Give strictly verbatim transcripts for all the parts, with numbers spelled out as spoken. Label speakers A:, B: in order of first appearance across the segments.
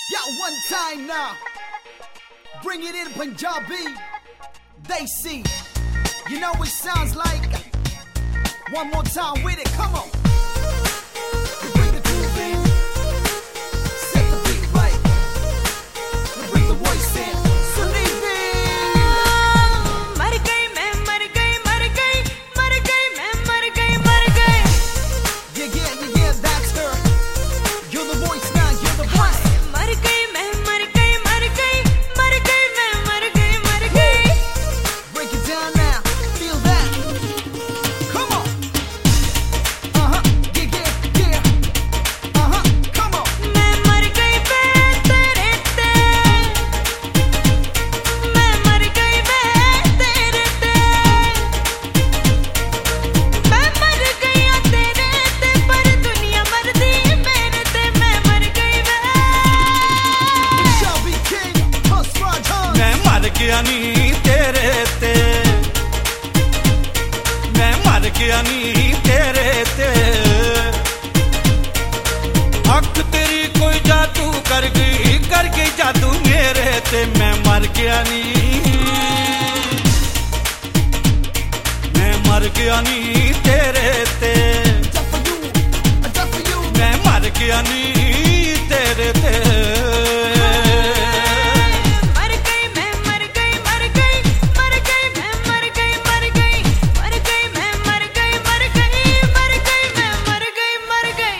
A: one time now. Bring it in Punjabi. They see. You know what it sounds like. One more time with it. Come on. We bring the groove in. Set the beat right. We bring the voice in. Suneebi. Mar gayi, main mar gayi, mar gayi, mar gayi, main mar gayi, mar gayi. Yeah, yeah, yeah, yeah, that's her. You're the voice now. You're the voice. Mar gayi, main mar gayi, mar gayi, mar gayi, main mar gayi, mar gayi. Break it down now. Feel that. Come on. Uh-huh. Yeah, yeah, yeah. Uh-huh. Come on. मैं मर गई बे तेरे ते मैं मर गई बे तेरे ते मैं मर गई आ तेरे ते पर दुनिया मरदी मेरे ते मैं मर गई बे Punjabi King Huss Rajan
B: मैं मर गया नी तेरे ते मैं मर गया नी तेरे ते अख तेरी कोई जादू कर गई कर गई जादू मेरे ते मैं मर गया नी मैं मर गया नी तेरे ते
A: Just for you Just for you
B: मैं मर गया नी तेरे ते
A: मर गई मैं मर गई मर गई मर गई मैं मर गई मर गई मर गई मैं मर गई मर गई मर गई मैं मर गई मर गई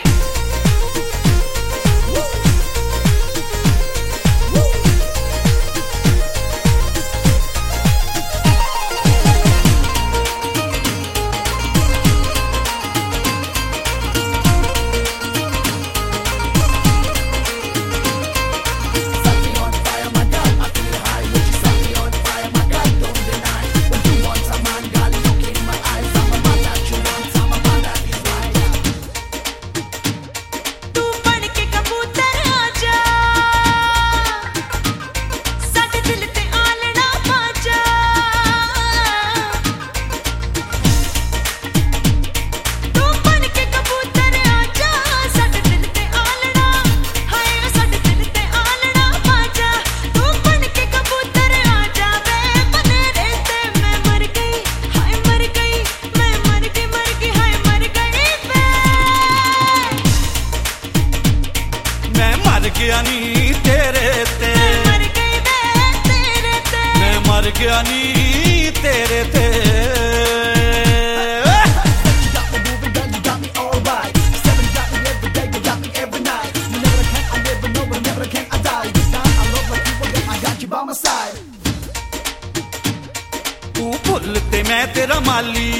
A: Set me on fire, my girl, I feel high. When you set me on fire, my girl, don't deny. When you want a man, girl, look in my eyes. I'm a man that you want, I'm a man that is right. तू बन के कबूतर आजा साडे दिल ते आलना पाजा तू बन के कबूतर आजा साडे दिल ते आलना हाय साडे दिल ते आलना पाजा तू बन के कबूतर आजा वे बनेरे ते मैं मर गई हाय मर गई मैं मर गई मर गई हाय मर गई वे
B: मैं मर गया नी तेरे ते
A: मर गई वे तेरे ते
B: मैं मर गया नी तेरे ते
A: You got me moving, girl, you got me alright. Seven got me every day, you got me every night. You never can, I never know, but never can I die. This time I love like you, again, I got you by my side.
B: तू भुੱਲ ਤੇ ਮੈਂ ਤੇਰਾ ਮਾਲੀ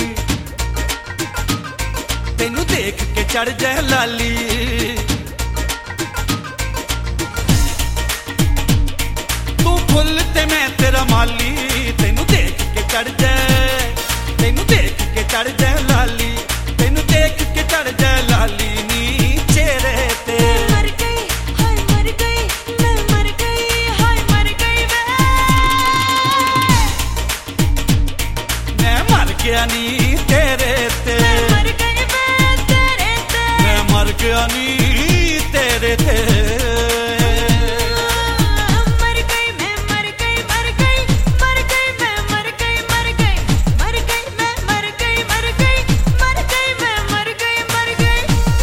B: ਤੈਨੂੰ ਦੇਖ ਕੇ ਚੜ ਜਾਏ ਲਾਲੀ ਤੂੰ ਭੁੱਲ ਤੇ ਮੈਂ ਤੇਰਾ ਮਾਲੀ ਤੈਨੂੰ ਦੇਖ ਕੇ ਚੜ ਜਾਏ ਤੈਨੂੰ ਦੇਖ ਕੇ ਚੜ ਜਾਏ ਲਾਲੀ ਤੈਨੂੰ ਦੇਖ ਕੇ ਚੜ ਜਾਏ ਲਾਲੀ ਨੀ ਚਿਹਰੇ ਤੇ
A: मर गई हाय मर गई मैं मर गई हाय मर गई वे
B: ਮੈਂ ਮਰ ਗਿਆ ਨੀ ਤੇਰੇ ਤੇ
A: मर गई वे तेरे ते
B: ਮੈਂ ਮਰ ਗਿਆ ਨੀ ਤੇਰੇ ਤੇ
A: मर गई मैं मर गई मर गई मर गई मैं मर गई मर गई मर गई मैं मर गई मर गई मर गई मैं मर गई मर गई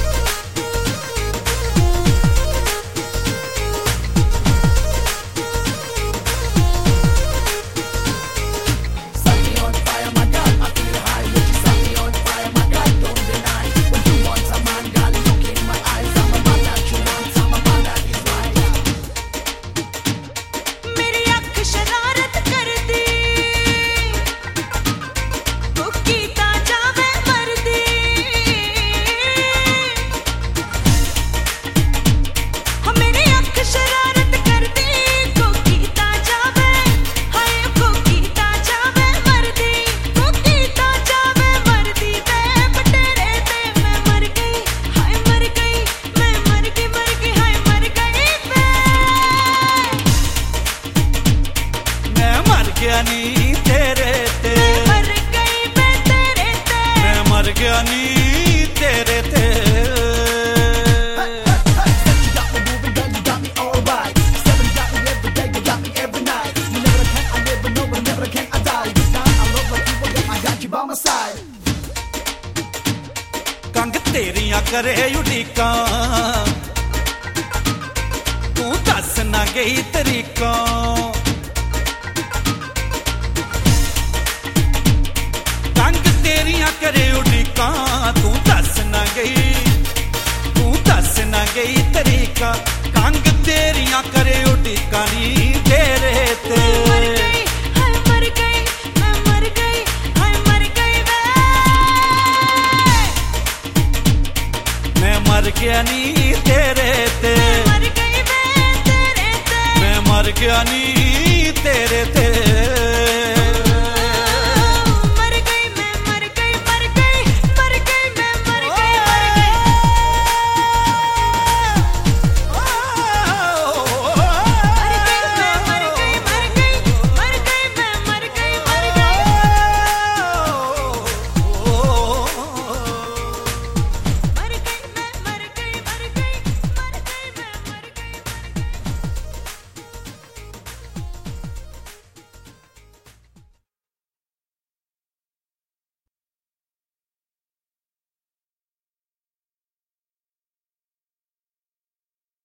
A: Set me on fire, my girl, I feel high. When you set me on fire, my girl, don't deny. When you want a man, girl, look in my eyes. I'm a man that you want, I'm a man
B: तेरियां करे उड़ीका तू दस ना गई तरीका रंग तेरियां करे उड़ीका तू दस ना गई तू दस ना गई तरीका रंग तेरियां करे उड़ीका नी तेरे ते मर गया नी तेरे ते मर गई मैं तेरे ते मैं मर गया नी तेरे ते